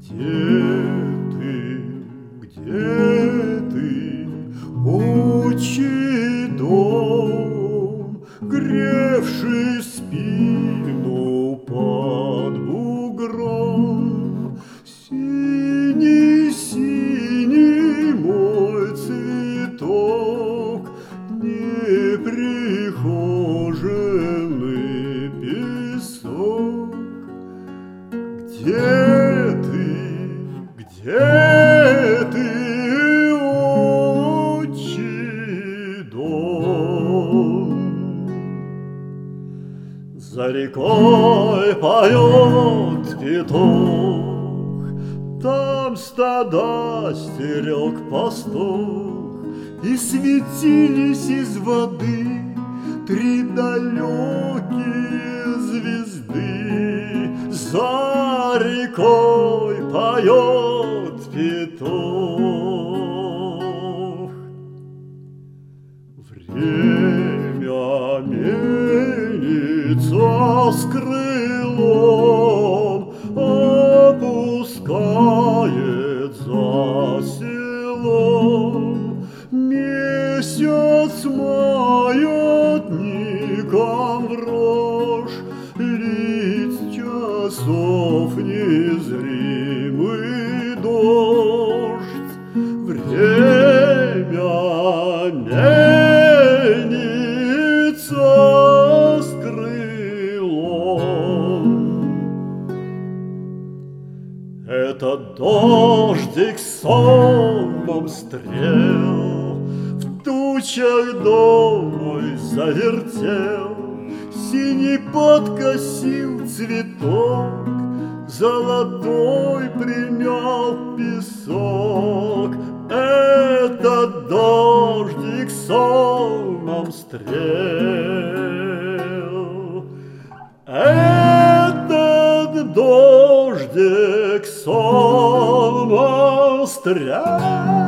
Где ты, отчий дом, гревший спину под бугром? Синий, синий мой цветок, неприхоженный песок. Где ты, отчий дом? За рекой поет петух, там стада стерег пастух, и светились из воды три далекие звезды. За рекой поет петух. Время менится с крылом, опускает за селом. Месяц маятником врожь, лить часов незримый дождь. Время менится с крылом. Этот дождик сонмом стрел в тучах дом мой завертел. Синий подкосил цветок, золотой примял песок. Этот дождик сонмом стрел, этот дождик сонмом стрел.